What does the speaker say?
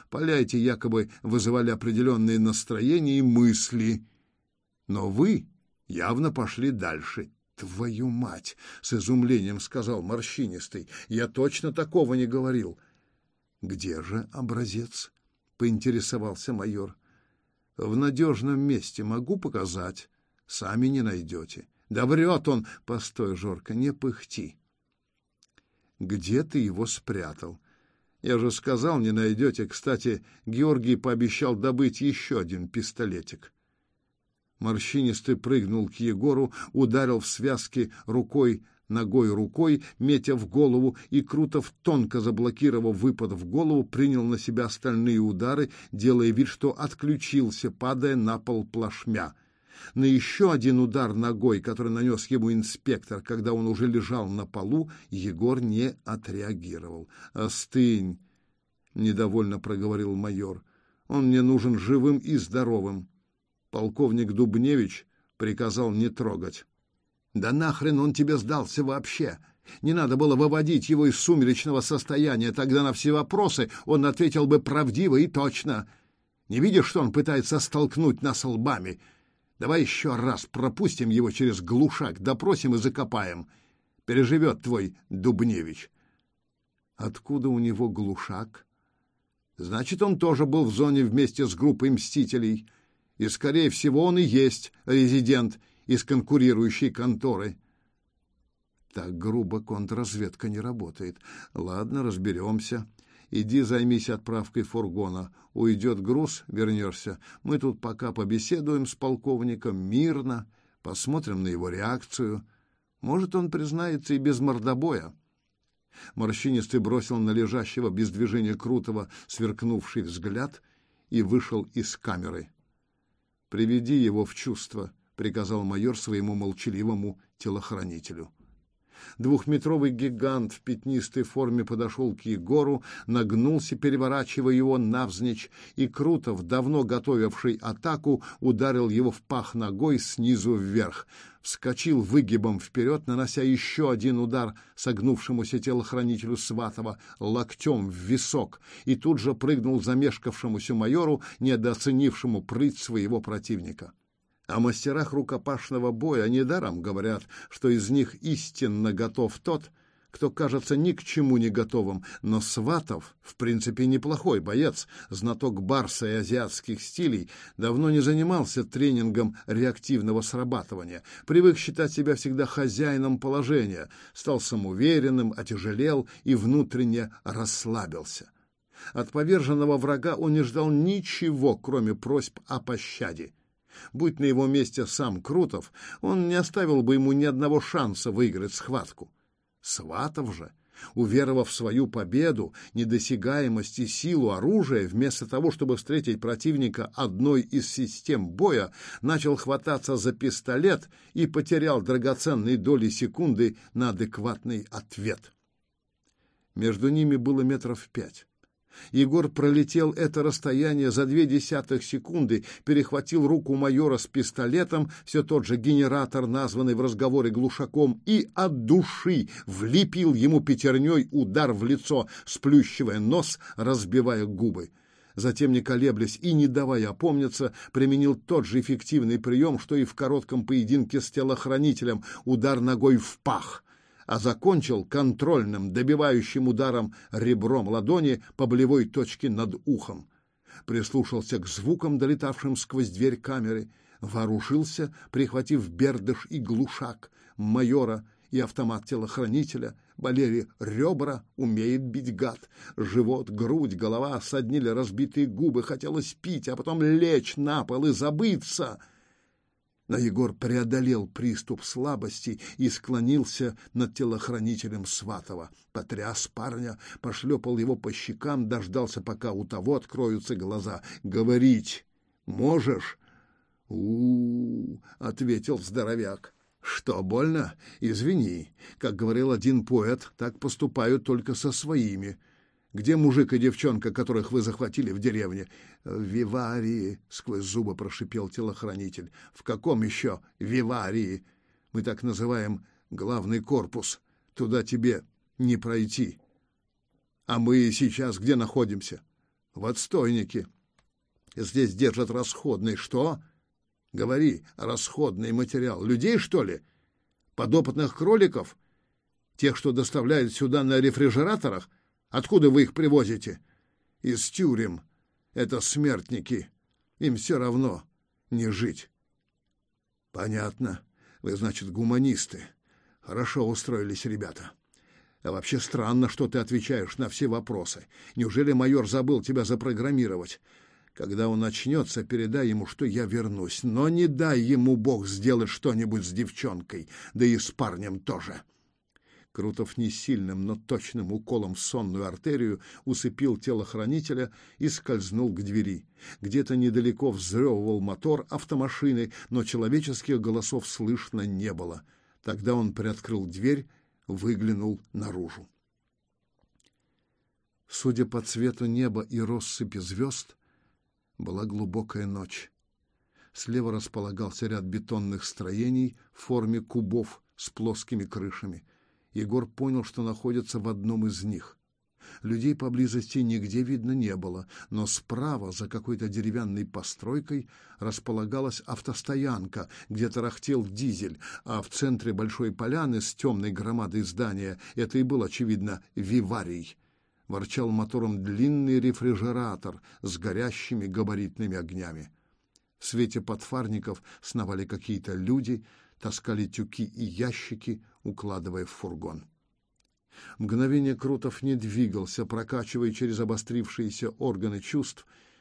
Поля эти якобы вызывали определенные настроения и мысли. Но вы явно пошли дальше. «Твою мать!» — с изумлением сказал Морщинистый. «Я точно такого не говорил». «Где же образец?» — поинтересовался майор. «В надежном месте могу показать. Сами не найдете». «Да врет он!» «Постой, Жорка, не пыхти». «Где ты его спрятал?» «Я же сказал, не найдете. Кстати, Георгий пообещал добыть еще один пистолетик». Морщинистый прыгнул к Егору, ударил в связки ногой рукой, метя в голову, и Крутов, тонко заблокировав выпад в голову, принял на себя остальные удары, делая вид, что отключился, падая на пол плашмя. На еще один удар ногой, который нанес ему инспектор, когда он уже лежал на полу, Егор не отреагировал. «Остынь», — недовольно проговорил майор. «Он мне нужен живым и здоровым. Полковник Дубневич приказал не трогать». «Да нахрен он тебе сдался вообще? Не надо было выводить его из сумеречного состояния, тогда на все вопросы он ответил бы правдиво и точно. Не видишь, что он пытается столкнуть нас лбами? Давай еще раз пропустим его через глушак, допросим и закопаем. Переживет твой Дубневич». «Откуда у него глушак?» «Значит, он тоже был в зоне вместе с группой мстителей. И, скорее всего, он и есть резидент из конкурирующей конторы». «Так грубо контрразведка не работает. Ладно, разберемся. Иди займись отправкой фургона. Уйдет груз, вернешься. Мы тут пока побеседуем с полковником мирно, посмотрим на его реакцию. Может, он признается и без мордобоя». Морщинистый бросил на лежащего без движения Крутого сверкнувший взгляд и вышел из камеры. «Приведи его в чувство», — приказал майор своему молчаливому телохранителю. Двухметровый гигант в пятнистой форме подошел к Егору, нагнулся, переворачивая его навзничь, и Крутов, давно готовивший атаку, ударил его в пах ногой снизу вверх. Вскочил выгибом вперед, нанося еще один удар согнувшемуся телохранителю Сватова локтем в висок, и тут же прыгнул замешкавшемуся майору, недооценившему прыть своего противника. О мастерах рукопашного боя недаром говорят, что из них истинно готов тот, кто кажется ни к чему не готовым, но Сватов, в принципе, неплохой боец, знаток барса и азиатских стилей, давно не занимался тренингом реактивного срабатывания, привык считать себя всегда хозяином положения, стал самоуверенным, отяжелел и внутренне расслабился. От поверженного врага он не ждал ничего, кроме просьб о пощаде. Будь на его месте сам Крутов, он не оставил бы ему ни одного шанса выиграть схватку. Сватов же, уверовав в свою победу, недосягаемость и силу оружия, вместо того, чтобы встретить противника одной из систем боя, начал хвататься за пистолет и потерял драгоценные доли секунды на адекватный ответ. Между ними было 5 метров. Егор пролетел это расстояние за 0,2 секунды, перехватил руку майора с пистолетом, все тот же генератор, названный в разговоре глушаком, и от души влепил ему пятерней удар в лицо, сплющивая нос, разбивая губы. Затем, не колеблясь и не давая опомниться, применил тот же эффективный прием, что и в коротком поединке с телохранителем — удар ногой в пах, а закончил контрольным, добивающим ударом ребром ладони по болевой точке над ухом. Прислушался к звукам, долетавшим сквозь дверь камеры, вооружился, прихватив бердыш и глушак майора и автомат телохранителя. Болели ребра, умеет бить гад. Живот, грудь, голова, соднили разбитые губы, хотелось пить, а потом лечь на пол и забыться. Но Егор преодолел приступ слабости и склонился над телохранителем Сватова. Потряс парня, пошлепал его по щекам, дождался, пока у того откроются глаза. «Говорить можешь?» ответил здоровяк. «Что, больно? Извини. Как говорил один поэт, так поступают только со своими. Где мужик и девчонка, которых вы захватили в деревне?» «В Виварии», — сквозь зубы прошипел телохранитель. «В каком еще Виварии? Мы так называем главный корпус. Туда тебе не пройти». «А мы сейчас где находимся?» В отстойнике. Здесь держат расходный. Что? Говори, расходный материал. Людей, что ли? Подопытных кроликов? Тех, что доставляют сюда на рефрижераторах? Откуда вы их привозите? Из тюрем. Это смертники. Им все равно не жить. Понятно. Вы, значит, гуманисты. Хорошо устроились ребята. А вообще странно, что ты отвечаешь на все вопросы. Неужели майор забыл тебя запрограммировать? Когда он очнется, передай ему, что я вернусь. Но не дай ему Бог сделать что-нибудь с девчонкой, да и с парнем тоже. Крутов не сильным, но точным уколом в сонную артерию усыпил телохранителя и скользнул к двери. Где-то недалеко взрёвывал мотор автомашины, но человеческих голосов слышно не было. Тогда он приоткрыл дверь, выглянул наружу. Судя по цвету неба и россыпи звезд, была глубокая ночь. Слева располагался ряд бетонных строений в форме кубов с плоскими крышами. Егор понял, что находится в одном из них. Людей поблизости нигде видно не было, но справа, за какой-то деревянной постройкой, располагалась автостоянка, где тарахтел дизель, а в центре большой поляны с темной громадой здания, это и был, очевидно, виварий, ворчал мотором длинный рефрижератор с горящими габаритными огнями. В свете подфарников сновали какие-то люди, таскали тюки и ящики, укладывая в фургон. Мгновение Крутов не двигался, прокачивая через обострившиеся органы чувств